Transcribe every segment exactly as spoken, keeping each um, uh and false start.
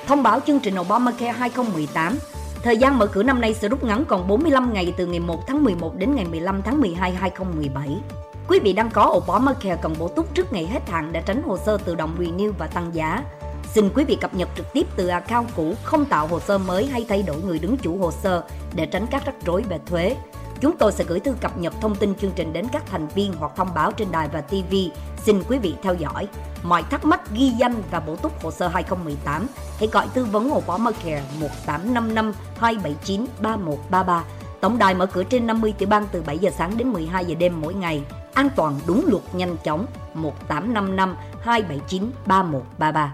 Thông báo chương trình Obamacare hai không một tám. Thời gian mở cửa năm nay sẽ rút ngắn còn bốn mươi lăm ngày từ ngày một tháng mười một đến ngày mười lăm tháng mười hai năm hai không một bảy. Quý vị đang có Obamacare cần bổ túc trước ngày hết hạn để tránh hồ sơ tự động renew và tăng giá. Xin quý vị cập nhật trực tiếp từ account cũ, không tạo hồ sơ mới hay thay đổi người đứng chủ hồ sơ để tránh các rắc rối về thuế. Chúng tôi sẽ gửi thư cập nhật thông tin chương trình đến các thành viên hoặc thông báo trên đài và ti vi. Xin quý vị theo dõi. Mọi thắc mắc ghi danh và bổ túc hồ sơ hai không một tám, hãy gọi tư vấn Obamacare một tám năm năm hai bảy chín ba một ba ba. Tổng đài mở cửa trên năm mươi tiểu bang từ bảy giờ sáng đến mười hai giờ đêm mỗi ngày. An toàn, đúng luật, nhanh chóng. một tám năm năm hai bảy chín ba một ba ba.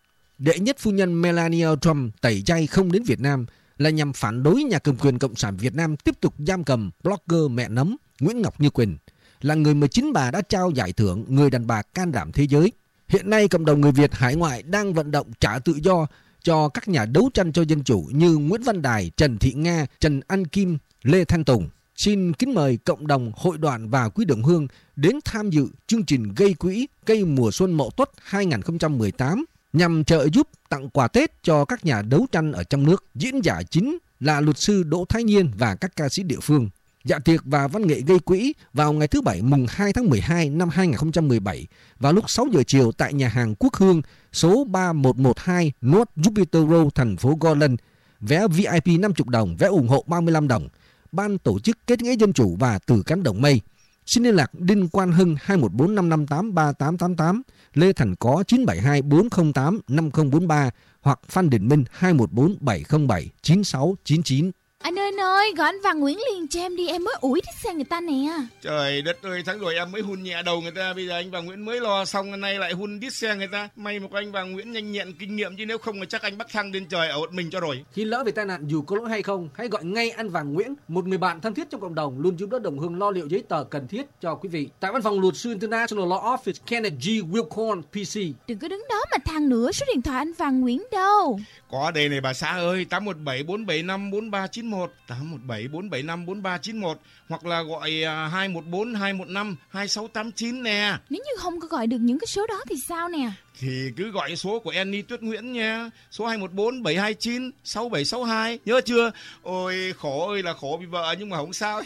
Đệ nhất phu nhân Melania Trump tẩy chay không đến Việt Nam là nhằm phản đối nhà cầm quyền Cộng sản Việt Nam tiếp tục giam cầm blogger mẹ nấm Nguyễn Ngọc Như Quỳnh, là người mà chính bà đã trao giải thưởng người đàn bà can đảm thế giới. Hiện nay, cộng đồng người Việt hải ngoại đang vận động trả tự do cho các nhà đấu tranh cho dân chủ như Nguyễn Văn Đài, Trần Thị Nga, Trần An Kim, Lê Thanh Tùng. Xin kính mời cộng đồng, hội đoàn và quý đồng hương đến tham dự chương trình gây quỹ cây mùa xuân Mậu Tuất hai không một tám nhằm trợ giúp tặng quà Tết cho các nhà đấu tranh ở trong nước. Diễn giả chính là luật sư Đỗ Thái Nhiên và các ca sĩ địa phương. Dạ tiệc và văn nghệ gây quỹ vào ngày thứ Bảy mùng hai tháng mười hai năm hai không một bảy vào lúc sáu giờ chiều tại nhà hàng Quốc Hương số ba một một hai North Jupiter Road, thành phố Garland. Vé vi ai pi năm mươi đồng, vé ủng hộ ba mươi lăm đồng. Ban tổ chức Kết nghĩa Dân chủ và Từ cánh đồng mây. Xin liên lạc Đinh Quan Hưng hai một bốn năm năm tám ba tám tám tám, Lê Thành Có chín bảy hai bốn không tám năm không bốn ba hoặc Phan Đình Minh hai một bốn bảy không bảy chín sáu chín chín. Anh ơi anh ơi, gọi anh Văn Nguyễn liền cho em đi, em mới ủi thích xe người ta nè. Trời đất ơi, tháng rồi em mới hun nhẹ đầu người ta, bây giờ anh Văn Nguyễn mới lo xong, nay lại hun đít xe người ta. May mà có anh Văn Nguyễn nhanh nhẹn kinh nghiệm, chứ nếu không là chắc anh bắt thăng lên trời ở một mình cho rồi. Khi lỡ về tai nạn dù có lỗi hay không, hãy gọi ngay anh Văn Nguyễn, một người bạn thân thiết trong cộng đồng, luôn giúp đỡ đồng hương lo liệu giấy tờ cần thiết cho quý vị. Tại văn phòng luật sư International Law Office, Kenneth G. Wilcorn, P C. Đừng có đứng đó mà than nữa, số điện thoại anh Văn Nguyễn đâu? Có đây này bà xã ơi, tám một bảy bốn bảy năm bốn ba chín một, tám một bảy bốn bảy năm bốn ba chín một, hoặc là gọi hai một bốn hai một năm hai sáu tám chín nè. Nếu như không có gọi được những cái số đó thì sao nè? Thì cứ gọi số của Annie Tuyết Nguyễn nha, số hai một bốn bảy hai chín sáu bảy sáu hai, nhớ chưa? Ôi khổ ơi là khổ bị vợ nhưng mà không sao.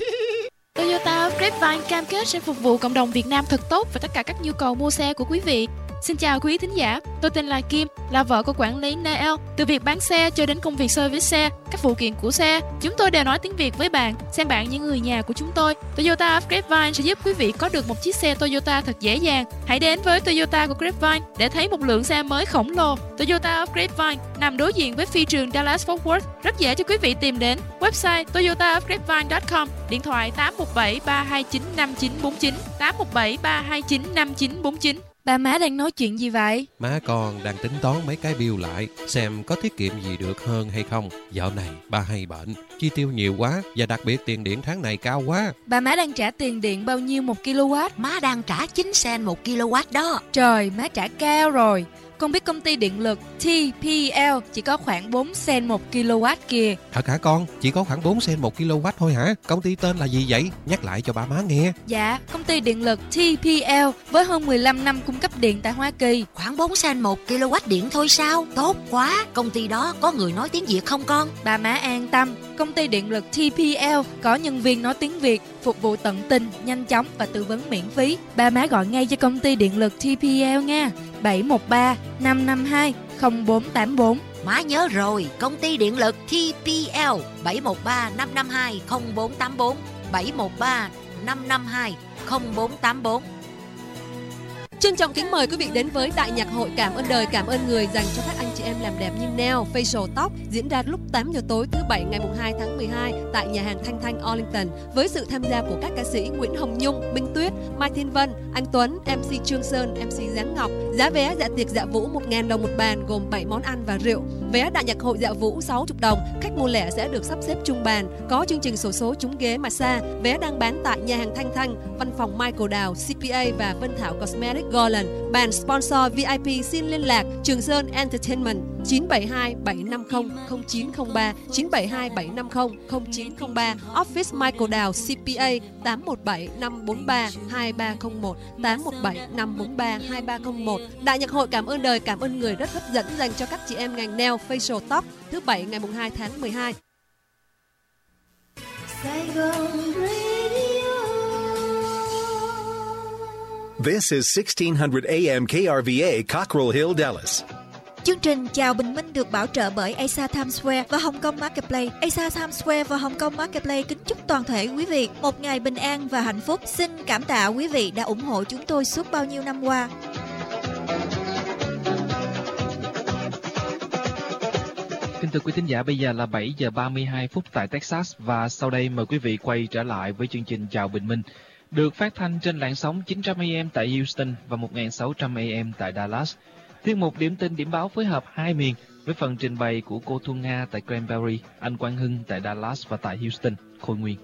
Toyota Grapevine cam kết sẽ phục vụ cộng đồng Việt Nam thật tốt và tất cả các nhu cầu mua xe của quý vị. Xin chào quý thính giả, tôi tên là Kim, là vợ của quản lý Nael. Từ việc bán xe cho đến công việc service xe, các phụ kiện của xe, chúng tôi đều nói tiếng Việt với bạn. Xem bạn như người nhà của chúng tôi. Toyota Grapevine sẽ giúp quý vị có được một chiếc xe Toyota thật dễ dàng. Hãy đến với Toyota của Grapevine để thấy một lượng xe mới khổng lồ. Toyota Grapevine nằm đối diện với phi trường Dallas Fort Worth, rất dễ cho quý vị tìm đến. Website toyota grapevine chấm com, điện thoại tám một bảy ba hai chín năm chín bốn chín, tám một bảy ba hai chín năm chín bốn chín. Ba má đang nói chuyện gì vậy? Má con đang tính toán mấy cái bill lại, xem có tiết kiệm gì được hơn hay không. Dạo này ba hay bệnh, chi tiêu nhiều quá, và đặc biệt tiền điện tháng này cao quá. Ba má đang trả tiền điện bao nhiêu một kW? Má đang trả chín sen một kW đó. Trời, má trả cao rồi. Con biết công ty điện lực tê pê lờ chỉ có khoảng bốn sen một kW kìa. Thật hả con? Chỉ có khoảng bốn sen một kW thôi hả? Công ty tên là gì vậy? Nhắc lại cho ba má nghe. Dạ, công ty điện lực tê pê lờ với hơn mười lăm năm cung cấp điện tại Hoa Kỳ. Khoảng bốn sen một kW điện thôi sao? Tốt quá. Công ty đó có người nói tiếng Việt không con? Ba má an tâm, công ty điện lực tê pê lờ có nhân viên nói tiếng Việt, phục vụ tận tình, nhanh chóng và tư vấn miễn phí. Ba má gọi ngay cho công ty điện lực tê pê lờ nha. bảy một ba năm năm hai không bốn tám bốn. Má nhớ rồi, công ty điện lực tê pê lờ bảy một ba năm năm hai không bốn tám bốn, bảy một ba năm năm hai không bốn tám bốn. Trân trọng kính mời quý vị đến với Đại nhạc hội Cảm ơn đời, cảm ơn người dành cho các anh chị em làm đẹp như nail, facial, tóc, diễn ra lúc tám giờ tối thứ Bảy ngày hai tháng mười hai tại nhà hàng Thanh Thanh Arlington với sự tham gia của các ca sĩ Nguyễn Hồng Nhung, Minh Tuyết, Mai Thiên Vân, Anh Tuấn, em xê Trương Sơn, em xê Giáng Ngọc. Giá vé dạ tiệc dạ vũ một nghìn đồng một bàn gồm bảy món ăn và rượu. Vé Đại nhạc hội dạ vũ sáu mươi đồng, khách mua lẻ sẽ được sắp xếp chung bàn, có chương trình xổ số trúng ghế massage. Vé đang bán tại nhà hàng Thanh Thanh, văn phòng Michael Đào, xê pê a và Vân Thảo Cosmetics Garland. bàn sponsor vê i pê xin liên lạc Trường Sơn Entertainment chín bảy hai bảy năm không không chín không ba, chín bảy hai bảy năm không không chín không ba, Office Michael Đào xê pê a tám một bảy năm bốn ba hai ba không một, tám một bảy năm bốn ba hai ba không một. Đại nhạc hội Cảm ơn đời, cảm ơn người rất hấp dẫn dành cho các chị em ngành nail, facial, tóc thứ bảy ngày hai tháng mười hai. This is sixteen hundred A M K R V A, Cockrell Hill, Dallas. Chương trình Chào Bình Minh được bảo trợ bởi Asia Times Square và Hồng Kông Marketplace. Asia Times Square và Hồng Kông Marketplace kính chúc toàn thể quý vị một ngày bình an và hạnh phúc. Xin cảm tạ quý vị đã ủng hộ chúng tôi suốt bao nhiêu năm qua. Kính thưa quý thính giả, bây giờ là bảy giờ ba mươi hai phút tại Texas và sau đây mời quý vị quay trở lại với chương trình Chào Bình Minh, được phát thanh trên làn sóng chín trăm A M tại Houston và một nghìn sáu trăm A M tại Dallas. Chuyên mục Điểm tin điểm báo phối hợp hai miền với phần trình bày của cô Thu Nga tại Cranberry, anh Quang Hưng tại Dallas và tại Houston, Khôi Nguyên.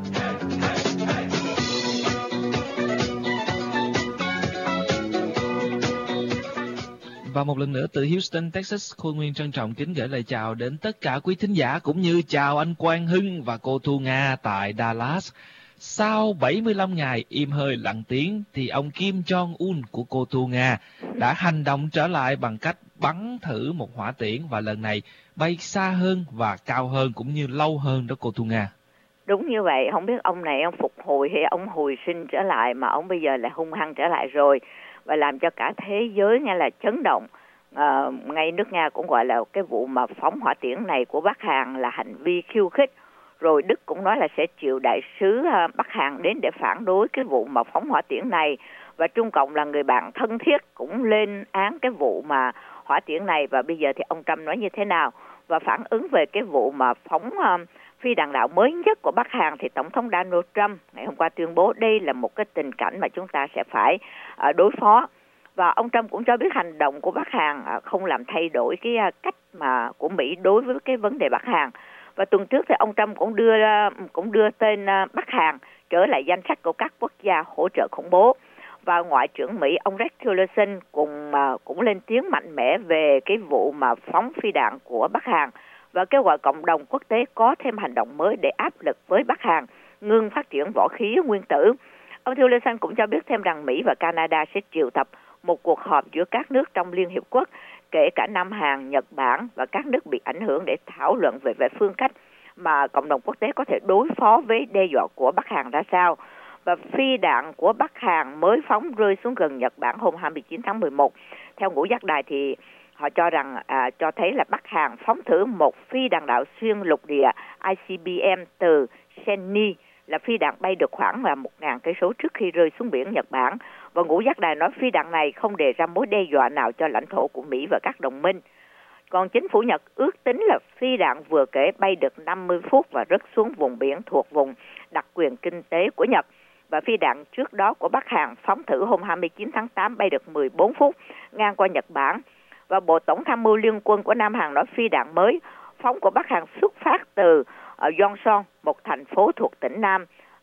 Và một lần nữa từ Houston, Texas, Khôi Nguyên trân trọng kính gửi lời chào đến tất cả quý thính giả cũng như chào anh Quang Hưng và cô Thu Nga tại Dallas. Sau bảy mươi lăm ngày im hơi lặng tiếng thì ông Kim Jong-un của cô Thu Nga đã hành động trở lại bằng cách bắn thử một hỏa tiễn và lần này bay xa hơn và cao hơn cũng như lâu hơn đó cô Thu Nga. Đúng như vậy, không biết ông này ông phục hồi hay ông hồi sinh trở lại mà ông bây giờ lại hung hăng trở lại rồi và làm cho cả thế giới nghe là chấn động. À, ngay nước Nga cũng gọi là cái vụ mà phóng hỏa tiễn này của Bắc Hàn là hành vi khiêu khích. Rồi Đức cũng nói là sẽ triệu đại sứ Bắc Hàn đến để phản đối cái vụ mà phóng hỏa tiễn này. Và Trung Cộng là người bạn thân thiết cũng lên án cái vụ mà hỏa tiễn này. Và bây giờ thì ông Trump nói như thế nào? Và phản ứng về cái vụ mà phóng uh, phi đạn đạo mới nhất của Bắc Hàn thì Tổng thống Donald Trump ngày hôm qua tuyên bố đây là một cái tình cảnh mà chúng ta sẽ phải uh, đối phó. Và ông Trump cũng cho biết hành động của Bắc Hàn uh, không làm thay đổi cái uh, cách mà của Mỹ đối với cái vấn đề Bắc Hàn. Và tuần trước thì ông Trump cũng đưa cũng đưa tên Bắc Hàn trở lại danh sách của các quốc gia hỗ trợ khủng bố. Và Ngoại trưởng Mỹ ông Rex Tillerson cùng cũng lên tiếng mạnh mẽ về cái vụ mà phóng phi đạn của Bắc Hàn và kêu gọi cộng đồng quốc tế có thêm hành động mới để áp lực với Bắc Hàn ngưng phát triển võ khí nguyên tử. Ông Tillerson cũng cho biết thêm rằng Mỹ và Canada sẽ triệu tập một cuộc họp giữa các nước trong Liên Hiệp Quốc, kể cả Nam Hàn, Nhật Bản và các nước bị ảnh hưởng để thảo luận về, về phương cách mà cộng đồng quốc tế có thể đối phó với đe dọa của Bắc Hàn ra sao. Và phi đạn của Bắc Hàn mới phóng rơi xuống gần Nhật Bản hôm hai mươi chín tháng mười một. Theo ngũ giác đài thì họ cho rằng à, cho thấy là Bắc Hàn phóng thử một phi đạn đạo xuyên lục địa I C B M từ Senni, là phi đạn bay được khoảng là một nghìn cây số trước khi rơi xuống biển Nhật Bản. Và ngũ giác đài nói phi đạn này không đề ra mối đe dọa nào cho lãnh thổ của Mỹ và các đồng minh. Còn chính phủ Nhật ước tính là phi đạn vừa kể bay được năm mươi phút và rớt xuống vùng biển thuộc vùng đặc quyền kinh tế của Nhật. Và phi đạn trước đó của Bắc Hàn phóng thử hôm hai mươi chín tháng tám bay được mười bốn phút ngang qua Nhật Bản. Và Bộ Tổng tham mưu Liên quân của Nam Hàn nói phi đạn mới phóng của Bắc Hàn xuất phát từ uh, Yongsan, một thành phố thuộc tỉnh Nam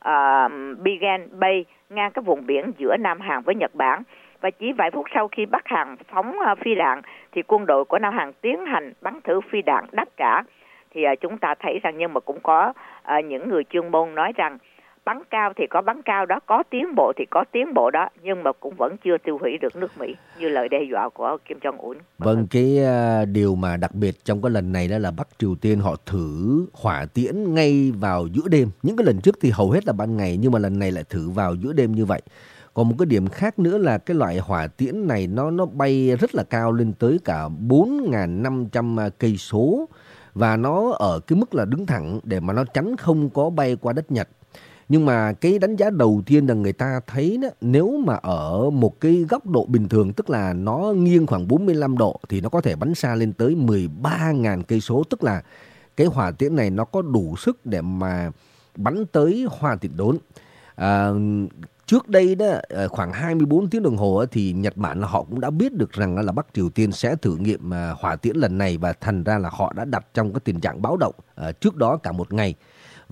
uh, Bigan Bay, ngang cái vùng biển giữa Nam Hàn với Nhật Bản. Và chỉ vài phút sau khi Bắc Hàn phóng uh, phi đạn thì quân đội của Nam Hàn tiến hành bắn thử phi đạn đáp trả. Thì uh, chúng ta thấy rằng, nhưng mà cũng có uh, những người chuyên môn nói rằng bắn cao thì có bắn cao đó, có tiến bộ thì có tiến bộ đó, nhưng mà cũng vẫn chưa tiêu hủy được nước Mỹ như lời đe dọa của Kim Jong-un. Vâng, cái điều mà đặc biệt trong cái lần này đó là Bắc Triều Tiên họ thử hỏa tiễn ngay vào giữa đêm. Những cái lần trước thì hầu hết là ban ngày, nhưng mà lần này lại thử vào giữa đêm như vậy. Còn một cái điểm khác nữa là cái loại hỏa tiễn này nó nó bay rất là cao, lên tới cả bốn nghìn năm trăm cây số, và nó ở cái mức là đứng thẳng để mà nó chắn không có bay qua đất Nhật. Nhưng mà cái đánh giá đầu tiên là người ta thấy đó, nếu mà ở một cái góc độ bình thường, tức là nó nghiêng khoảng bốn mươi lăm độ, thì nó có thể bắn xa lên tới mười ba nghìn cây số, tức là cái hỏa tiễn này nó có đủ sức để mà bắn tới Hoa Tiễn Đốn. À, trước đây đó, khoảng hai mươi bốn tiếng đồng hồ thì Nhật Bản là họ cũng đã biết được rằng là Bắc Triều Tiên sẽ thử nghiệm hỏa tiễn lần này, và thành ra là họ đã đặt trong cái tình trạng báo động trước đó cả một ngày.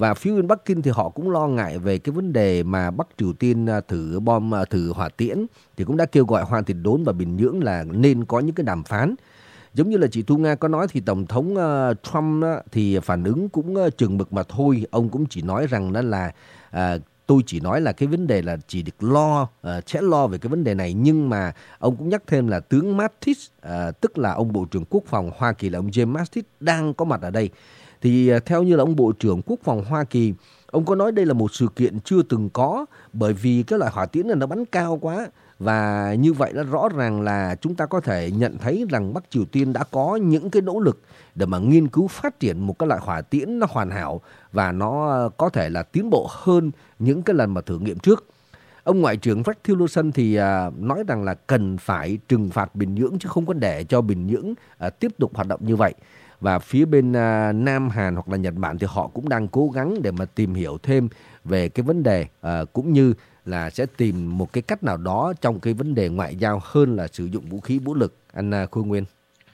Và phía bên Bắc Kinh thì họ cũng lo ngại về cái vấn đề mà Bắc Triều Tiên thử bom, thử hỏa tiễn, thì cũng đã kêu gọi Hoa Tiền Đốn và Bình Nhưỡng là nên có những cái đàm phán. Giống như là chị Thu Nga có nói thì Tổng thống uh, Trump uh, thì phản ứng cũng uh, chừng mực mà thôi. Ông cũng chỉ nói rằng đó là uh, tôi chỉ nói là cái vấn đề là chỉ được lo, uh, sẽ lo về cái vấn đề này. Nhưng mà ông cũng nhắc thêm là tướng Mattis, uh, tức là ông Bộ trưởng Quốc phòng Hoa Kỳ là ông James Mattis đang có mặt ở đây. Thì uh, theo như là ông Bộ trưởng Quốc phòng Hoa Kỳ, ông có nói đây là một sự kiện chưa từng có, bởi vì cái loại hỏa tiễn này nó bắn cao quá. Và như vậy nó rõ ràng là chúng ta có thể nhận thấy rằng Bắc Triều Tiên đã có những cái nỗ lực để mà nghiên cứu phát triển một cái loại hỏa tiễn nó hoàn hảo và nó có thể là tiến bộ hơn những cái lần mà thử nghiệm trước. Ông Ngoại trưởng Rex Tillerson thì nói rằng là cần phải trừng phạt Bình Nhưỡng chứ không có để cho Bình Nhưỡng tiếp tục hoạt động như vậy. Và phía bên Nam Hàn hoặc là Nhật Bản thì họ cũng đang cố gắng để mà tìm hiểu thêm về cái vấn đề cũng như là sẽ tìm một cái cách nào đó trong cái vấn đề ngoại giao hơn là sử dụng vũ khí vũ lực. Anh Khôi Nguyên.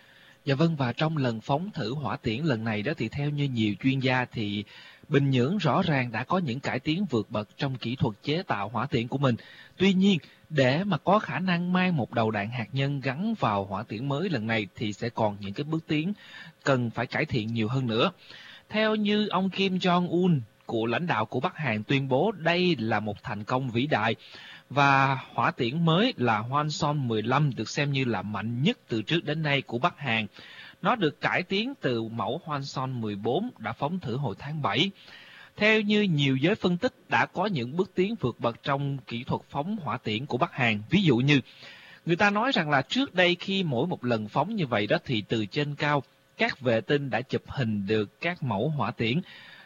Dạ vâng, và trong lần phóng thử hỏa tiễn lần này đó thì theo như nhiều chuyên gia thì Bình Nhưỡng rõ ràng đã có những cải tiến vượt bậc trong kỹ thuật chế tạo hỏa tiễn của mình. Tuy nhiên, để mà có khả năng mang một đầu đạn hạt nhân gắn vào hỏa tiễn mới lần này thì sẽ còn những cái bước tiến cần phải cải thiện nhiều hơn nữa. Theo như ông Kim Jong-un, của lãnh đạo của Bắc Hàn tuyên bố đây là một thành công vĩ đại và hỏa tiễn mới là Hwasong mười lăm được xem như là mạnh nhất từ trước đến nay của Bắc Hàn. Nó được cải tiến từ mẫu Hwasong mười bốn đã phóng thử hồi tháng bảy. Theo như nhiều giới phân tích đã có những bước tiến vượt bậc trong kỹ thuật phóng hỏa tiễn của Bắc Hàn. Ví dụ như người ta nói rằng là trước đây khi mỗi một lần phóng như vậy đó thì từ trên cao các vệ tinh đã chụp hình được các mẫu hỏa tiễn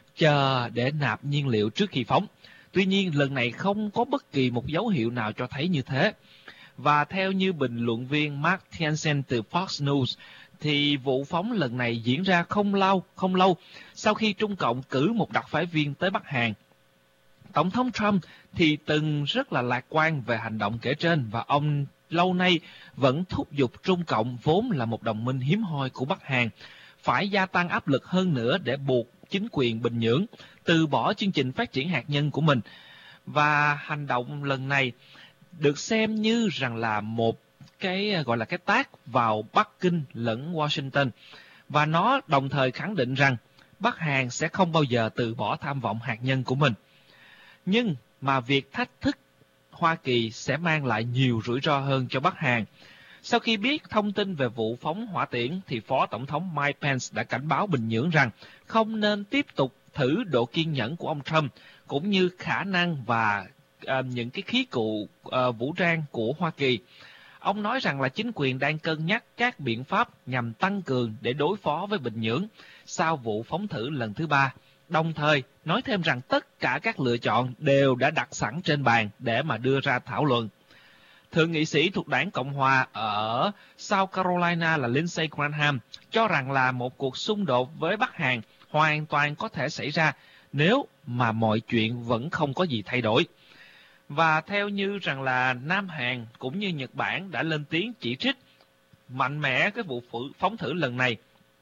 chờ để nạp nhiên liệu trước khi phóng. Tuy nhiên lần này không có bất kỳ một dấu hiệu nào cho thấy như thế. Và theo như bình luận viên Mark Tiansen từ Fox News thì vụ phóng lần này diễn ra không lâu, không lâu sau khi Trung Cộng cử một đặc phái viên tới Bắc Hàn. Tổng thống Trump thì từng rất là lạc quan về hành động kể trên và ông lâu nay vẫn thúc giục Trung Cộng vốn là một đồng minh hiếm hoi của Bắc Hàn phải gia tăng áp lực hơn nữa để buộc chính quyền Bình Nhưỡng từ bỏ chương trình phát triển hạt nhân của mình. Và hành động lần này được xem như rằng là một cái gọi là cái tác vào Bắc Kinh lẫn Washington. Và nó đồng thời khẳng định rằng Bắc Hàn sẽ không bao giờ từ bỏ tham vọng hạt nhân của mình. Nhưng mà việc thách thức Hoa Kỳ sẽ mang lại nhiều rủi ro hơn cho Bắc Hàn. Sau khi biết thông tin về vụ phóng hỏa tiễn thì Phó Tổng thống Mike Pence đã cảnh báo Bình Nhưỡng rằng không nên tiếp tục thử độ kiên nhẫn của ông Trump cũng như khả năng và uh, những cái khí cụ uh, vũ trang của Hoa Kỳ. Ông nói rằng là chính quyền đang cân nhắc các biện pháp nhằm tăng cường để đối phó với Bình Nhưỡng sau vụ phóng thử lần thứ ba. Đồng thời nói thêm rằng tất cả các lựa chọn đều đã đặt sẵn trên bàn để mà đưa ra thảo luận. Thượng nghị sĩ thuộc đảng Cộng hòa ở South Carolina là Lindsey Graham cho rằng là một cuộc xung đột với Bắc Hàn hoàn toàn có thể xảy ra nếu mà mọi chuyện vẫn không có gì thay đổi. Và theo như rằng là Nam Hàn cũng như Nhật Bản đã lên tiếng chỉ trích mạnh mẽ cái vụ phóng thử lần này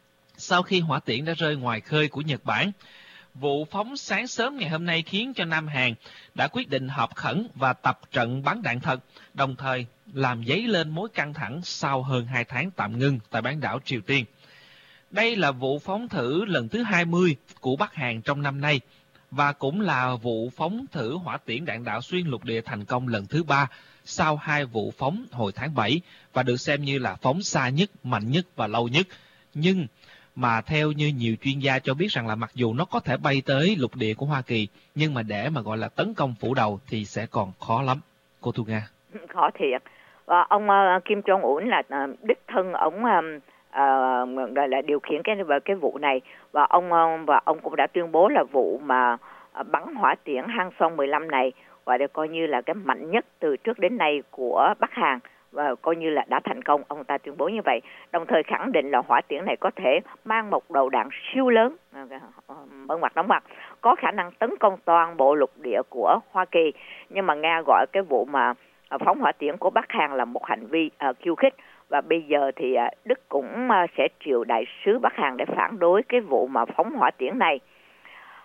sau khi hỏa tiễn đã rơi ngoài khơi của Nhật Bản. Vụ phóng sáng sớm ngày hôm nay khiến cho Nam Hàn đã quyết định họp khẩn và tập trận bắn đạn thật, đồng thời làm dấy lên mối căng thẳng sau hơn hai tháng tạm ngưng tại bán đảo Triều Tiên. Đây là vụ phóng thử lần thứ hai mươi của Bắc Hàn trong năm nay và cũng là vụ phóng thử hỏa tiễn đạn đạo xuyên lục địa thành công lần thứ ba sau hai vụ phóng hồi tháng bảy và được xem như là phóng xa nhất, mạnh nhất và lâu nhất. Nhưng mà theo như nhiều chuyên gia cho biết rằng là mặc dù nó có thể bay tới lục địa của Hoa Kỳ, nhưng mà để mà gọi là tấn công phủ đầu thì sẽ còn khó lắm. Cô Thu Nga. Khó thiệt. Và ông uh, Kim Jong-un là uh, đích thân ông uh, uh, gọi là điều khiển cái cái vụ này và ông uh, và ông cũng đã tuyên bố là vụ mà uh, bắn hỏa tiễn Hwasong mười lăm này gọi là coi như là cái mạnh nhất từ trước đến nay của Bắc Hàn. Và coi như là đã thành công, ông ta tuyên bố như vậy, đồng thời khẳng định là hỏa tiễn này có thể mang một đầu đạn siêu lớn, bẩn mặt đóng mặt, có khả năng tấn công toàn bộ lục địa của Hoa Kỳ. Nhưng mà Nga gọi cái vụ mà phóng hỏa tiễn của Bắc Hàn là một hành vi uh, khiêu khích, và bây giờ thì uh, Đức cũng uh, sẽ triệu đại sứ Bắc Hàn để phản đối cái vụ mà phóng hỏa tiễn này.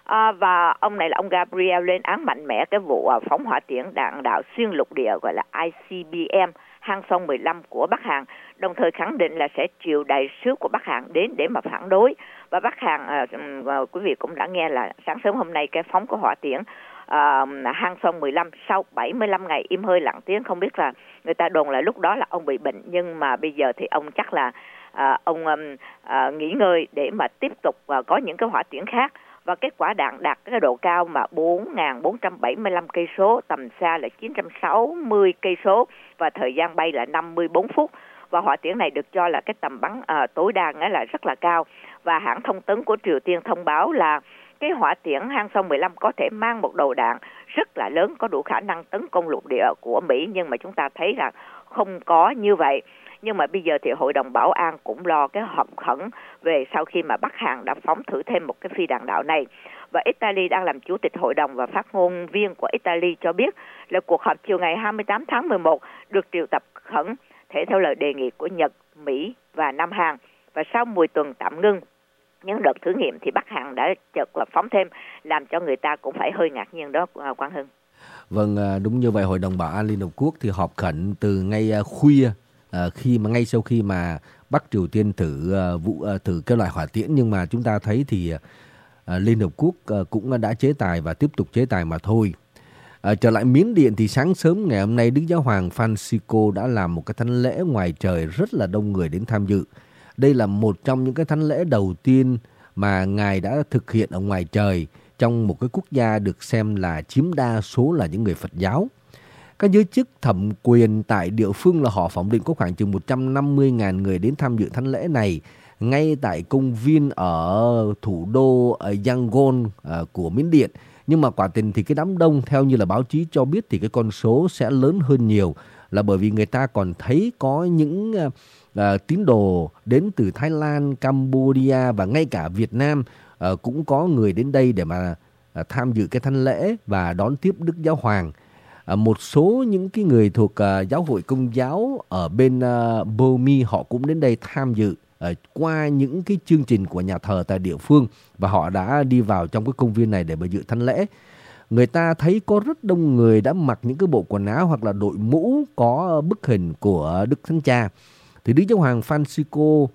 À, và ông này là ông Gabriel lên án mạnh mẽ cái vụ uh, phóng hỏa tiễn đạn đạo xuyên lục địa gọi là I C B M Hang Song mười lăm của Bắc Hàn, đồng thời khẳng định là sẽ triệu đại sứ của Bắc Hàn đến để mà phản đối. Và Bắc Hàn, uh, uh, quý vị cũng đã nghe là sáng sớm hôm nay cái phóng của hỏa tiễn uh, Hang Song mười lăm sau bảy mươi lăm ngày im hơi lặng tiếng. Không biết là người ta đồn là lúc đó là ông bị bệnh, nhưng mà bây giờ thì ông chắc là uh, ông um, uh, nghỉ ngơi để mà tiếp tục uh, có những cái hỏa tiễn khác. Và kết quả đạn đạt cái độ cao mà bốn nghìn bốn trăm bảy mươi lăm cây số, tầm xa là chín trăm sáu mươi cây số và thời gian bay là năm mươi bốn phút. Và hỏa tiễn này được cho là cái tầm bắn à, tối đa nghĩa là rất là cao. Và hãng thông tấn của Triều Tiên thông báo là cái hỏa tiễn Hang Song mười lăm có thể mang một đầu đạn rất là lớn, có đủ khả năng tấn công lục địa của Mỹ, nhưng mà chúng ta thấy là không có như vậy. Nhưng mà bây giờ thì Hội đồng Bảo an cũng lo cái họp khẩn về sau khi mà Bắc Hàn đã phóng thử thêm một cái phi đạn đạo này. Và Italy đang làm chủ tịch hội đồng và phát ngôn viên của Italy cho biết là cuộc họp chiều ngày hai mươi tám tháng mười một được triệu tập khẩn thể theo lời đề nghị của Nhật, Mỹ và Nam Hàn. Và sau mười tuần tạm ngưng những đợt thử nghiệm thì Bắc Hàn đã chợt là phóng thêm, làm cho người ta cũng phải hơi ngạc nhiên đó, Quang Hưng. Vâng, đúng như vậy. Hội đồng Bảo an Liên Hợp Quốc thì họp khẩn từ ngay khuya, À, khi mà ngay sau khi mà Bắc Triều Tiên thử uh, vụ uh, thử cái loại hỏa tiễn, nhưng mà chúng ta thấy thì uh, Liên Hợp Quốc uh, cũng đã chế tài và tiếp tục chế tài mà thôi. Uh, trở lại Miến Điện thì sáng sớm ngày hôm nay, Đức Giáo hoàng Francisco đã làm một cái thánh lễ ngoài trời rất là đông người đến tham dự. Đây là một trong những cái thánh lễ đầu tiên mà ngài đã thực hiện ở ngoài trời trong một cái quốc gia được xem là chiếm đa số là những người Phật giáo. Các giới chức thẩm quyền tại địa phương là họ phỏng định có khoảng chừng một trăm năm mươi nghìn người đến tham dự thánh lễ này ngay tại công viên ở thủ đô Yangon của Miến Điện. Nhưng mà quả tình thì cái đám đông theo như là báo chí cho biết thì cái con số sẽ lớn hơn nhiều, là bởi vì người ta còn thấy có những uh, tín đồ đến từ Thái Lan, Cambodia và ngay cả Việt Nam uh, cũng có người đến đây để mà uh, tham dự cái thánh lễ và đón tiếp Đức Giáo hoàng. À, một số những cái người thuộc uh, giáo hội Công giáo ở bên uh, Burma họ cũng đến đây tham dự uh, qua những cái chương trình của nhà thờ tại địa phương, và họ đã đi vào trong cái công viên này để mà dự thánh lễ. Người ta thấy có rất đông người đã mặc những cái bộ quần áo hoặc là đội mũ có bức hình của Đức Thánh Cha. Thì Đức Giáo hoàng Francisco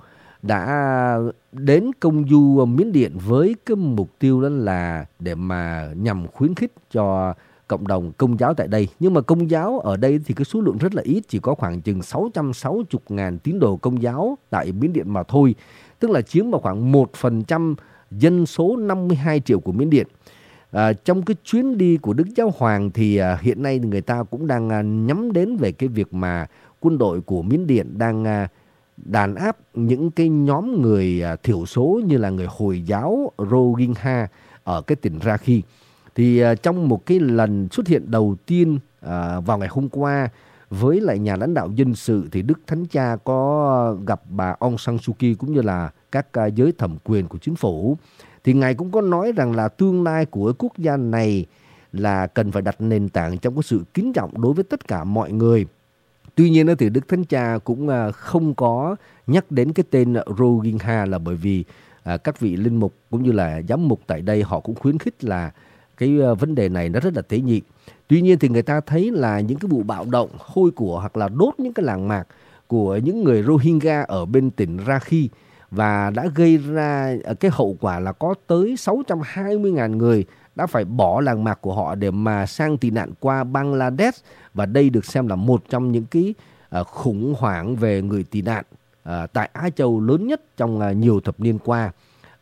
đã đến công du Miến Điện với cái mục tiêu đó là để mà nhằm khuyến khích cho cộng đồng Công giáo tại đây. Nhưng mà Công giáo ở đây thì cái số lượng rất là ít, chỉ có khoảng chừng sáu trăm sáu mươi nghìn tín đồ Công giáo tại Miến Điện mà thôi, tức là chiếm vào khoảng một phần trăm dân số năm mươi hai triệu của Miến Điện. À, trong cái chuyến đi của Đức Giáo hoàng thì à, hiện nay người ta cũng đang à, nhắm đến về cái việc mà quân đội của Miến Điện đang à, đàn áp những cái nhóm người à, thiểu số như là người Hồi giáo Rohingya ở cái tỉnh Rakhine. Thì uh, trong một cái lần xuất hiện đầu tiên uh, vào ngày hôm qua với lại nhà lãnh đạo dân sự thì Đức Thánh Cha có gặp bà Aung San Suu Kyi cũng như là các uh, giới thẩm quyền của chính phủ. Thì ngài cũng có nói rằng là tương lai của quốc gia này là cần phải đặt nền tảng trong cái sự kính trọng đối với tất cả mọi người. Tuy nhiên thì Đức Thánh Cha cũng uh, không có nhắc đến cái tên Rohingya, là bởi vì uh, các vị linh mục cũng như là giám mục tại đây họ cũng khuyến khích là cái vấn đề này nó rất là tế nhị. Tuy nhiên thì người ta thấy là những cái vụ bạo động, hôi của hoặc là đốt những cái làng mạc của những người Rohingya ở bên tỉnh Rakhine và đã gây ra cái hậu quả là có tới sáu trăm hai mươi nghìn người đã phải bỏ làng mạc của họ để mà sang tị nạn qua Bangladesh, và đây được xem là một trong những cái khủng hoảng về người tị nạn tại Á Châu lớn nhất trong nhiều thập niên qua.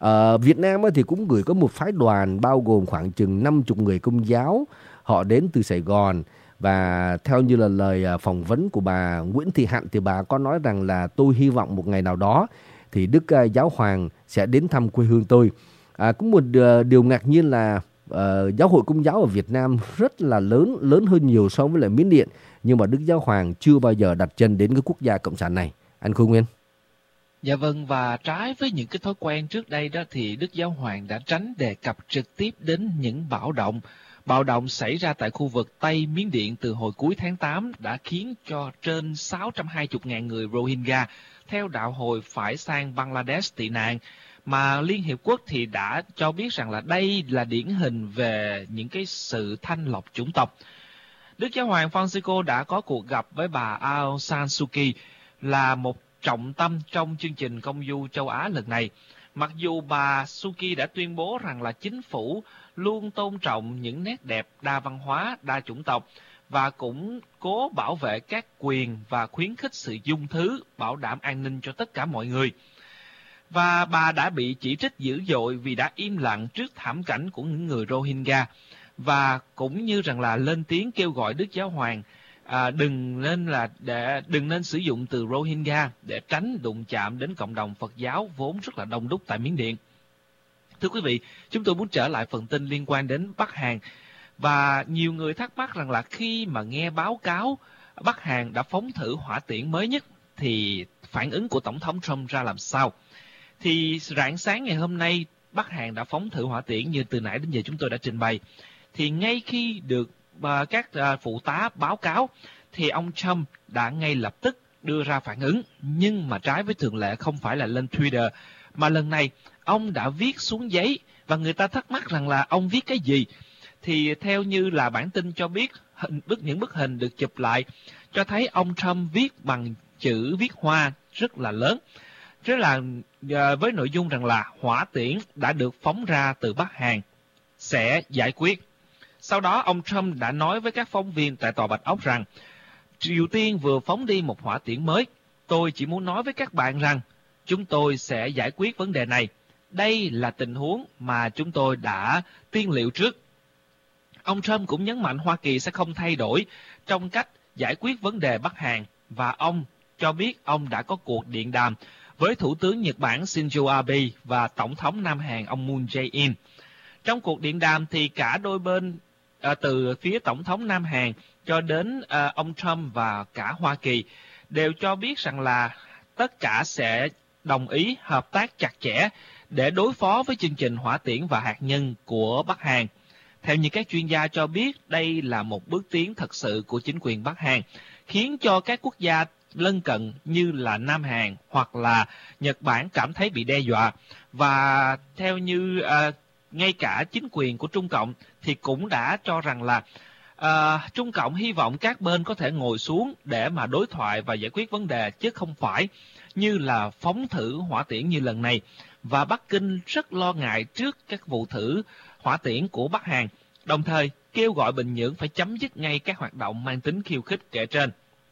Ở Việt Nam thì cũng gửi có một phái đoàn bao gồm khoảng chừng năm mươi người Công giáo, họ đến từ Sài Gòn, và theo như là lời phỏng vấn của bà Nguyễn Thị Hạnh thì bà có nói rằng là tôi hy vọng một ngày nào đó thì Đức Giáo hoàng sẽ đến thăm quê hương tôi. À, cũng một điều ngạc nhiên là uh, giáo hội Công giáo ở Việt Nam rất là lớn, lớn hơn nhiều so với lại Miến Điện, nhưng mà Đức Giáo hoàng chưa bao giờ đặt chân đến cái quốc gia cộng sản này. Anh Khôi Nguyên. Dạ vâng, và trái với những cái thói quen trước đây đó thì Đức Giáo hoàng đã tránh đề cập trực tiếp đến những bạo động Bạo động xảy ra tại khu vực Tây Miến Điện từ hồi cuối tháng tám đã khiến cho trên sáu trăm hai mươi nghìn người Rohingya theo đạo hồi phải sang Bangladesh tị nạn, mà Liên Hiệp Quốc thì đã cho biết rằng là đây là điển hình về những cái sự thanh lọc chủng tộc. Đức Giáo hoàng Francisco đã có cuộc gặp với bà Aung San Suu Kyi là một trọng tâm trong chương trình công du châu Á lần này. Mặc dù bà Suu Kyi đã tuyên bố rằng là chính phủ luôn tôn trọng những nét đẹp đa văn hóa, đa chủng tộc và cũng cố bảo vệ các quyền và khuyến khích sự dung thứ, bảo đảm an ninh cho tất cả mọi người. Và bà đã bị chỉ trích dữ dội vì đã im lặng trước thảm cảnh của những người Rohingya, và cũng như rằng là lên tiếng kêu gọi Đức Giáo hoàng à, đừng nên là để đừng nên sử dụng từ Rohingya để tránh đụng chạm đến cộng đồng Phật giáo vốn rất là đông đúc tại Miến Điện. Thưa quý vị, chúng tôi muốn trở lại phần tin liên quan đến Bắc Hàn, và nhiều người thắc mắc rằng là khi mà nghe báo cáo Bắc Hàn đã phóng thử hỏa tiễn mới nhất thì phản ứng của Tổng thống Trump ra làm sao? Thì rạng sáng ngày hôm nay, Bắc Hàn đã phóng thử hỏa tiễn như từ nãy đến giờ chúng tôi đã trình bày. Thì ngay khi được uh, các uh, phụ tá báo cáo, thì ông Trump đã ngay lập tức đưa ra phản ứng. Nhưng mà trái với thường lệ không phải là lên Twitter, mà lần này ông đã viết xuống giấy, và người ta thắc mắc rằng là ông viết cái gì. Thì theo như là bản tin cho biết, hình, bức những bức hình được chụp lại cho thấy ông Trump viết bằng chữ viết hoa rất là lớn. Rất là uh, với nội dung rằng là hỏa tiễn đã được phóng ra từ Bắc Hàn sẽ giải quyết. Sau đó ông Trump đã nói với các phóng viên tại Tòa Bạch Ốc rằng Triều Tiên vừa phóng đi một hỏa tiễn mới. Tôi chỉ muốn nói với các bạn rằng chúng tôi sẽ giải quyết vấn đề này. Đây là tình huống mà chúng tôi đã tiên liệu trước. Ông Trump cũng nhấn mạnh Hoa Kỳ sẽ không thay đổi trong cách giải quyết vấn đề Bắc Hàn, và ông cho biết ông đã có cuộc điện đàm với Thủ tướng Nhật Bản Shinzo Abe và Tổng thống Nam Hàn ông Moon Jae-in. Trong cuộc điện đàm thì cả đôi bên à, từ phía Tổng thống Nam Hàn cho đến à, ông Trump và cả Hoa Kỳ đều cho biết rằng là tất cả sẽ đồng ý hợp tác chặt chẽ để đối phó với chương trình hỏa tiễn và hạt nhân của Bắc Hàn. Theo như các chuyên gia cho biết, đây là một bước tiến thật sự của chính quyền Bắc Hàn, khiến cho các quốc gia lân cận như là Nam Hàn hoặc là Nhật Bản cảm thấy bị đe dọa. Và theo như uh, ngay cả chính quyền của Trung Cộng thì cũng đã cho rằng là uh, Trung Cộng hy vọng các bên có thể ngồi xuống để mà đối thoại và giải quyết vấn đề, chứ không phải như là phóng thử hỏa tiễn như lần này. Và Bắc Kinh rất lo ngại trước các vụ thử hỏa tiễn của Bắc Hàn, đồng thời kêu gọi Bình Nhưỡng phải chấm dứt ngay các hoạt động mang tính khiêu khích kể trên.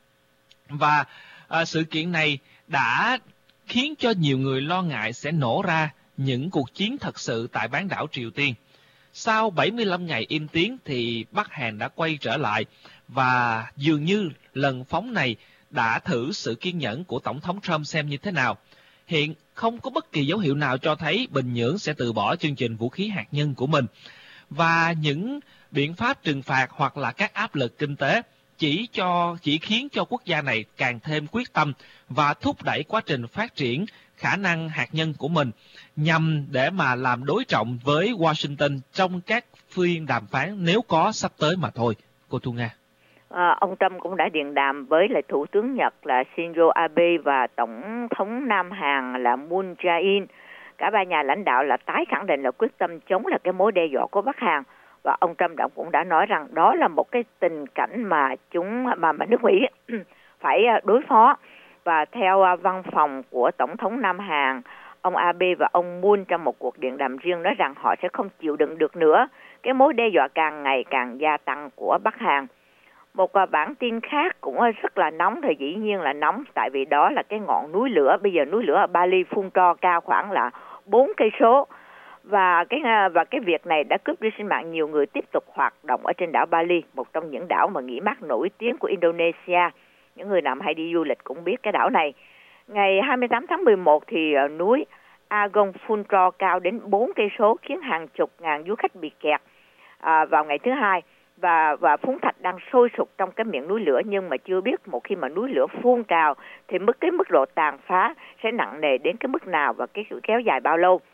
Và à, sự kiện này đã khiến cho nhiều người lo ngại sẽ nổ ra những cuộc chiến thật sự tại bán đảo Triều Tiên. Sau bảy mươi lăm ngày im tiếng thì Bắc Hàn đã quay trở lại, và dường như lần phóng này đã thử sự kiên nhẫn của Tổng thống Trump xem như thế nào. Hiện không có bất kỳ dấu hiệu nào cho thấy Bình Nhưỡng sẽ từ bỏ chương trình vũ khí hạt nhân của mình. Và những biện pháp trừng phạt hoặc là các áp lực kinh tế chỉ cho chỉ khiến cho quốc gia này càng thêm quyết tâm và thúc đẩy quá trình phát triển khả năng hạt nhân của mình, nhằm để mà làm đối trọng với Washington trong các phiên đàm phán nếu có sắp tới mà thôi. Cô Thu Nga. À, ông Trump cũng đã điện đàm với lại Thủ tướng Nhật là Shinzo Abe và Tổng thống Nam Hàn là Moon Jae-in. Cả ba nhà lãnh đạo là tái khẳng định là quyết tâm chống lại cái mối đe dọa của Bắc Hàn. Và ông Trump đã cũng đã nói rằng đó là một cái tình cảnh mà chúng mà, mà nước Mỹ phải đối phó. Và theo văn phòng của Tổng thống Nam Hàn, ông Abe và ông Moon trong một cuộc điện đàm riêng nói rằng họ sẽ không chịu đựng được nữa cái mối đe dọa càng ngày càng gia tăng của Bắc Hàn. Một bản tin khác cũng rất là nóng, thì dĩ nhiên là nóng tại vì đó là cái ngọn núi lửa. Bây giờ núi lửa ở Bali phun trò cao khoảng là bốn cây số. Và cái và cái việc này đã cướp đi sinh mạng nhiều người tiếp tục hoạt động ở trên đảo Bali, một trong những đảo mà nghỉ mát nổi tiếng của Indonesia. Những người nào hay đi du lịch cũng biết cái đảo này. Ngày hai mươi tám tháng mười một thì núi Agong phun trò cao đến bốn cây số khiến hàng chục ngàn du khách bị kẹt à, vào ngày thứ hai. Và, và phun thạch đang sôi sục trong cái miệng núi lửa, nhưng mà chưa biết một khi mà núi lửa phun trào thì mức cái mức độ tàn phá sẽ nặng nề đến cái mức nào và cái sự kéo dài bao lâu.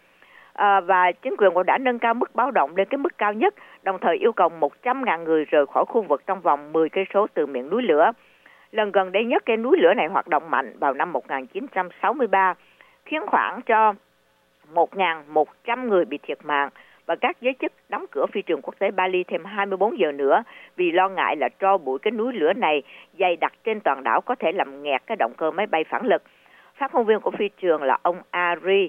À, và chính quyền cũng đã nâng cao mức báo động lên cái mức cao nhất, đồng thời yêu cầu một trăm nghìn người rời khỏi khu vực trong vòng mười cây số từ miệng núi lửa. Lần gần đây nhất, cây núi lửa này hoạt động mạnh vào năm một nghìn chín trăm sáu mươi ba, khiến khoảng cho một nghìn một trăm người bị thiệt mạng, và các giới chức đóng cửa phi trường quốc tế Bali thêm hai mươi bốn giờ nữa vì lo ngại là tro bụi cái núi lửa này dày đặc trên toàn đảo có thể làm nghẹt cái động cơ máy bay phản lực. Phát ngôn viên của phi trường là ông Ari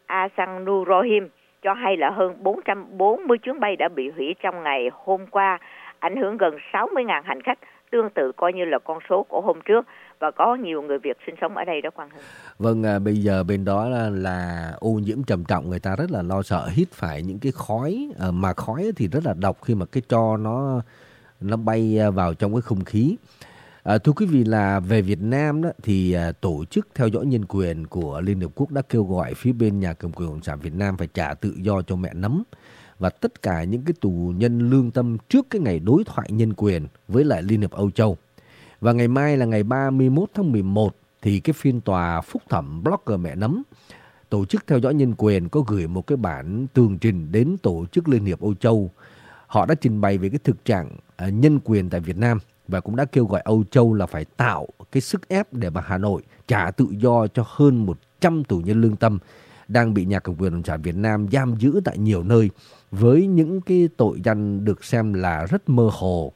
Ahsanurohim cho hay là hơn bốn trăm bốn mươi chuyến bay đã bị hủy trong ngày hôm qua, ảnh hưởng gần sáu mươi nghìn hành khách, tương tự coi như là con số của hôm trước, và có nhiều người Việt sinh sống ở đây đó, Quang Hưng. Vâng, à, bây giờ bên đó là, là ô nhiễm trầm trọng, người ta rất là lo sợ hít phải những cái khói, à, mà khói thì rất là độc khi mà cái tro nó nó bay vào trong cái không khí. À, thưa quý vị, là về Việt Nam đó thì à, tổ chức theo dõi nhân quyền của Liên Hợp Quốc đã kêu gọi phía bên nhà cầm quyền Cộng sản Việt Nam phải trả tự do cho mẹ nấm và tất cả những cái tù nhân lương tâm trước cái ngày đối thoại nhân quyền với lại Liên Hiệp Âu Châu. Và ngày mai là ngày ba mươi mốt tháng mười một thì cái phiên tòa phúc thẩm blogger mẹ nấm, tổ chức theo dõi nhân quyền có gửi một cái bản tường trình đến tổ chức Liên Hiệp Âu Châu. Họ đã trình bày về cái thực trạng à, nhân quyền tại Việt Nam và cũng đã kêu gọi Âu Châu là phải tạo cái sức ép để mà Hà Nội trả tự do cho hơn một trăm tù nhân lương tâm đang bị nhà cầm quyền Cộng sản Việt Nam giam giữ tại nhiều nơi với những cái tội danh được xem là rất mơ hồ.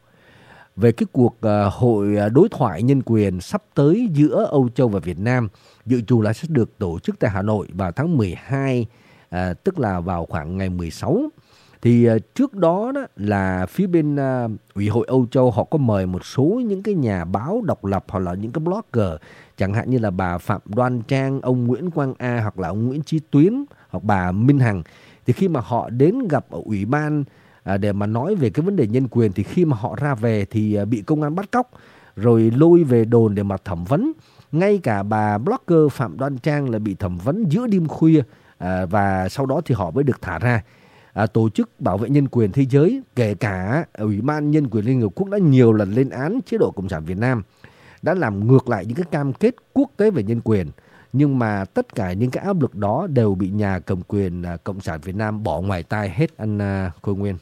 Về cái cuộc uh, hội đối thoại nhân quyền sắp tới giữa Âu Châu và Việt Nam, dự trù là sẽ được tổ chức tại Hà Nội vào tháng mười hai, uh, tức là vào khoảng ngày mười sáu. Thì uh, trước đó, đó là phía bên uh, Ủy hội Âu Châu họ có mời một số những cái nhà báo độc lập hoặc là những cái blogger, chẳng hạn như là bà Phạm Đoan Trang, ông Nguyễn Quang A hoặc là ông Nguyễn Chí Tuyến hoặc bà Minh Hằng. Thì khi mà họ đến gặp ở Ủy ban à, để mà nói về cái vấn đề nhân quyền, thì khi mà họ ra về thì à, bị công an bắt cóc rồi lôi về đồn để mà thẩm vấn. Ngay cả bà blogger Phạm Đoan Trang là bị thẩm vấn giữa đêm khuya à, và sau đó thì họ mới được thả ra. À, tổ chức bảo vệ nhân quyền thế giới, kể cả Ủy ban Nhân quyền Liên Hợp Quốc đã nhiều lần lên án chế độ Cộng sản Việt Nam, đã làm ngược lại những cái cam kết quốc tế về nhân quyền. Nhưng mà tất cả những cái áp lực đó đều bị nhà cầm quyền Cộng sản Việt Nam bỏ ngoài tai hết, anh uh, Khôi Nguyên.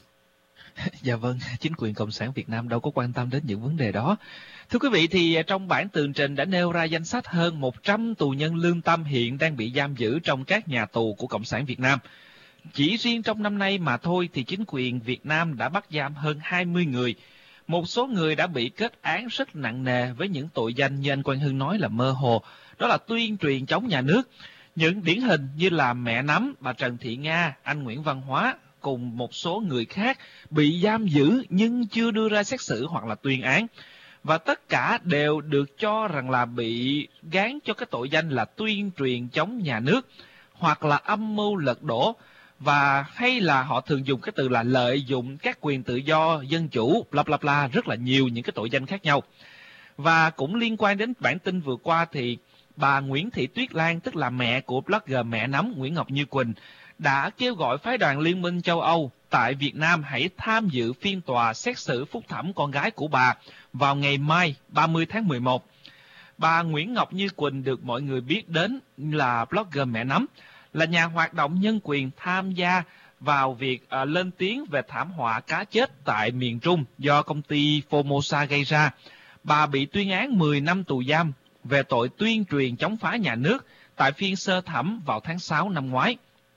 Dạ vâng, chính quyền Cộng sản Việt Nam đâu có quan tâm đến những vấn đề đó. Thưa quý vị, thì trong bản tường trình đã nêu ra danh sách hơn một trăm tù nhân lương tâm hiện đang bị giam giữ trong các nhà tù của Cộng sản Việt Nam. Chỉ riêng trong năm nay mà thôi thì chính quyền Việt Nam đã bắt giam hơn hai mươi người. Một số người đã bị kết án rất nặng nề với những tội danh như anh Quang Hưng nói là mơ hồ, đó là tuyên truyền chống nhà nước. Những điển hình như là mẹ nấm, bà Trần Thị Nga, anh Nguyễn Văn Hóa cùng một số người khác bị giam giữ nhưng chưa đưa ra xét xử hoặc là tuyên án. Và tất cả đều được cho rằng là bị gán cho cái tội danh là tuyên truyền chống nhà nước hoặc là âm mưu lật đổ, và hay là họ thường dùng cái từ là lợi dụng các quyền tự do dân chủ, bla bla bla, rất là nhiều những cái tội danh khác nhau. Và cũng liên quan đến bản tin vừa qua thì bà Nguyễn Thị Tuyết Lan, tức là mẹ của blogger mẹ nấm Nguyễn Ngọc Như Quỳnh, đã kêu gọi phái đoàn Liên minh châu Âu tại Việt Nam hãy tham dự phiên tòa xét xử phúc thẩm con gái của bà vào ngày mai ba mươi tháng mười một. Bà Nguyễn Ngọc Như Quỳnh được mọi người biết đến là blogger mẹ nấm, là nhà hoạt động nhân quyền tham gia vào việc uh, lên tiếng về thảm họa cá chết tại miền Trung do công ty Formosa gây ra. Bà bị tuyên án mười năm tù giam về tội tuyên truyền chống phá nhà nước tại phiên sơ thẩm vào tháng sáu năm ngoái.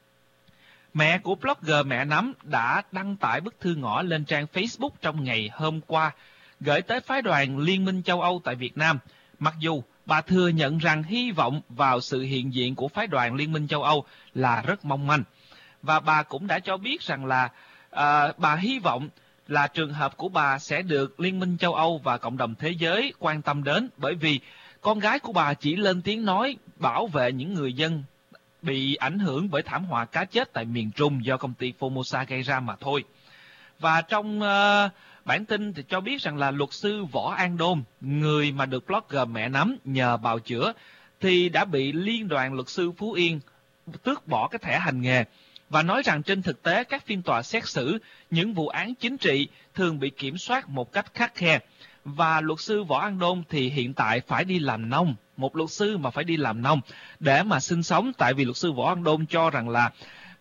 Mẹ của blogger mẹ nấm đã đăng tải bức thư ngỏ lên trang Facebook trong ngày hôm qua, gửi tới phái đoàn Liên minh châu Âu tại Việt Nam. Mặc dù bà thừa nhận rằng hy vọng vào sự hiện diện của phái đoàn Liên minh châu Âu là rất mong manh. Và bà cũng đã cho biết rằng là uh, bà hy vọng là trường hợp của bà sẽ được Liên minh châu Âu và cộng đồng thế giới quan tâm đến, bởi vì con gái của bà chỉ lên tiếng nói bảo vệ những người dân bị ảnh hưởng bởi thảm họa cá chết tại miền Trung do công ty Formosa gây ra mà thôi. Và trong uh, bản tin thì cho biết rằng là luật sư Võ An Đôn, người mà được blogger mẹ nấm nhờ bào chữa, thì đã bị Liên đoàn Luật sư Phú Yên tước bỏ cái thẻ hành nghề, và nói rằng trên thực tế các phiên tòa xét xử những vụ án chính trị thường bị kiểm soát một cách khắt khe. Và luật sư Võ An Đôn thì hiện tại phải đi làm nông, một luật sư mà phải đi làm nông để mà sinh sống, tại vì luật sư Võ An Đôn cho rằng là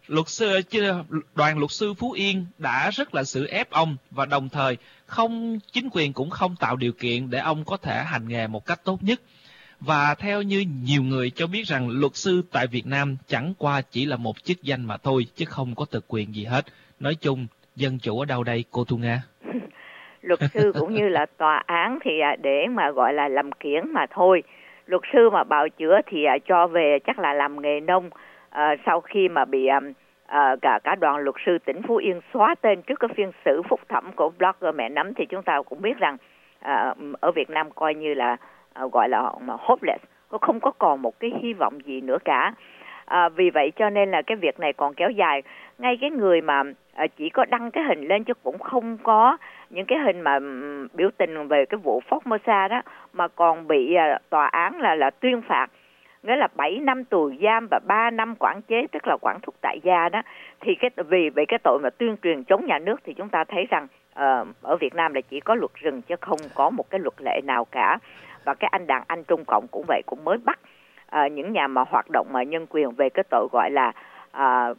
luật sư đoàn luật sư Phú Yên đã rất là xử ép ông, và đồng thời không chính quyền cũng không tạo điều kiện để ông có thể hành nghề một cách tốt nhất. Và theo như nhiều người cho biết rằng luật sư tại Việt Nam chẳng qua chỉ là một chức danh mà thôi, chứ không có thực quyền gì hết. Nói chung, dân chủ ở đâu đây cô Thu Nga? Luật sư cũng như là tòa án thì để mà gọi là làm kiếng mà thôi. Luật sư mà bào chữa thì cho về chắc là làm nghề nông. À, sau khi mà bị à, cả cả đoàn luật sư tỉnh Phú Yên xóa tên trước cái phiên xử phúc thẩm của blogger Mẹ Nấm, thì chúng ta cũng biết rằng à, ở Việt Nam coi như là à, gọi là hopeless, không có còn một cái hy vọng gì nữa cả. À, vì vậy cho nên là cái việc này còn kéo dài. Ngay cái người mà à, chỉ có đăng cái hình lên chứ cũng không có những cái hình mà um, biểu tình về cái vụ Formosa đó, mà còn bị à, tòa án là là tuyên phạt, nghĩa là bảy năm tù giam và ba năm quản chế, tức là quản thúc tại gia đó. Thì cái vì về cái tội mà tuyên truyền chống nhà nước thì chúng ta thấy rằng uh, ở Việt Nam là chỉ có luật rừng chứ không có một cái luật lệ nào cả. Và cái anh đàn anh Trung Cộng cũng vậy, cũng mới bắt uh, những nhà mà hoạt động mà nhân quyền về cái tội gọi là uh,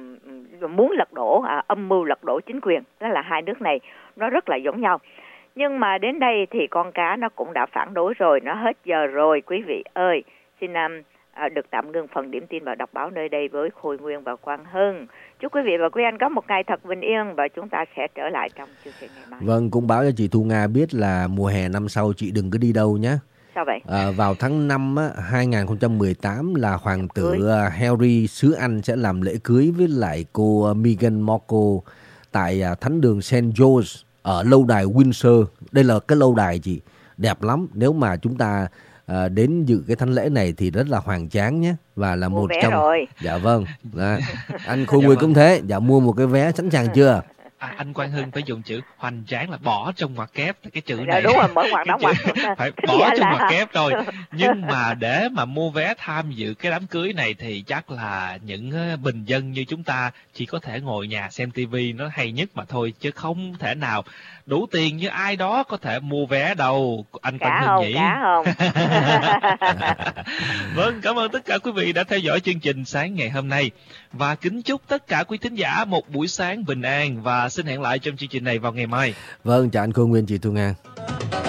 muốn lật đổ, uh, âm mưu lật đổ chính quyền. Đó là hai nước này nó rất là giống nhau. Nhưng mà đến đây thì con cá nó cũng đã phản đối rồi, nó hết giờ rồi quý vị ơi. Xin um, uh, được tạm ngưng phần điểm tin và đọc báo nơi đây với Khôi Nguyên và Quang Hưng. Chúc quý vị và quý anh có một ngày thật bình yên, và chúng ta sẽ trở lại trong chương trình ngày mai. Vâng, cũng báo cho chị Thu Nga biết là mùa hè năm sau chị đừng có đi đâu nhé. Sao vậy? À, vào tháng năm á, hai không một tám là hoàng tử uh, Harry xứ Anh sẽ làm lễ cưới với lại cô uh, Meghan Markle tại uh, thánh đường Saint George ở lâu đài Windsor. Đây là cái lâu đài chị, đẹp lắm. Nếu mà chúng ta À, đến dự cái thánh lễ này thì rất là hoành tráng nhé, và là mua một trong rồi. Dạ vâng, à, anh Khôi Nguyên cũng thế, dạ mua một cái vé sẵn sàng chưa? À, anh Quang Hưng phải dùng chữ hoành tráng là bỏ trong ngoặc kép, cái chữ này dạ, đúng rồi, mở ngoặc đóng ngoặc phải bỏ trong ngoặc kép rồi. Nhưng mà để mà mua vé tham dự cái đám cưới này thì chắc là những bình dân như chúng ta chỉ có thể ngồi nhà xem tivi nó hay nhất mà thôi, chứ không thể nào đủ tiền như ai đó có thể mua vé đâu, anh Quang Hưng nhỉ? Cả không? Vâng, cảm ơn tất cả quý vị đã theo dõi chương trình sáng ngày hôm nay, và kính chúc tất cả quý thính giả một buổi sáng bình an, và xin hẹn lại trong chương trình này vào ngày mai. Vâng, chào anh Khôi Nguyên, chị Thu Nga.